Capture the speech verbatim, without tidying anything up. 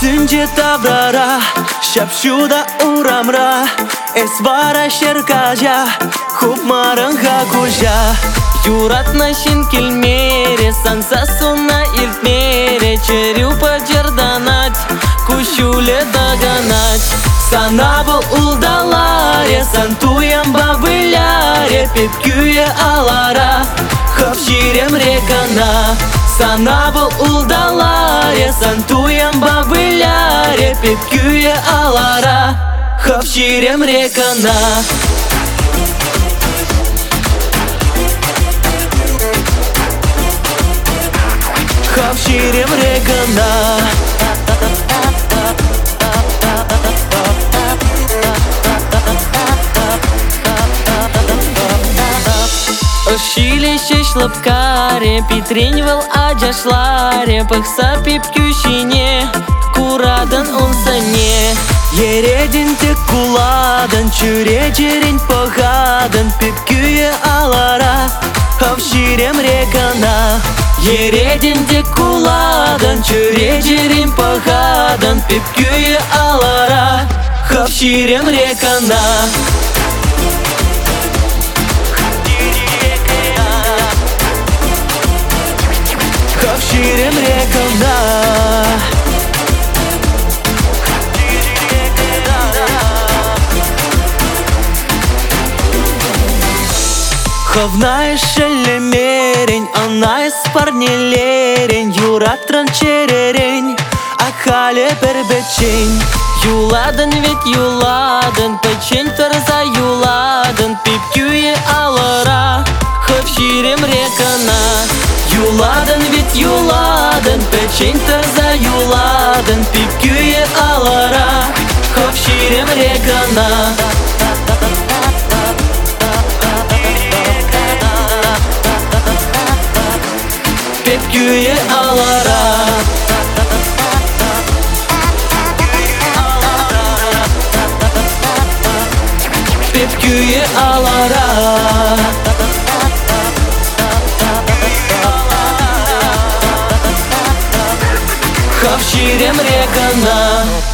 Sünce tavrara Şapşuda uğramra Esvara şerkaja Hupmarınha kuja Юратнащин кельмере, сансасуна илтмере, черюпа джерданать, кущуле доганать. Санабыл улдаларе, сантуям бабыляре, пепкюе алара, хавширем рекана. Санабыл улдаларе, сантуям бабыляре, пепкюе алара, хавширем рекана. Хавширем рекана. Ошилище шлапкаре, питреньвал аджашларе, пыхса пипкющине, курадан он сане. Ередин тек куладан, чүречерин пахадан, пипкюе алара, хавширем рекана. Ередин тек куладан, чүречерин пахадан, пипкюе алара, хавширем рекана. Хавширем рекана. Хавна шелемерень, она из парнелерень, юратран черерень, ахале пербечень. Юладан ведь юладан, печень тарза юладан, пипкюе алара, хавширем рекана. Юладан ведь юладан, печень тарза юладан, пипкюе алара, хавширем рекана. Пепкюе алара. Пепкюе алара. Хавширем рекана.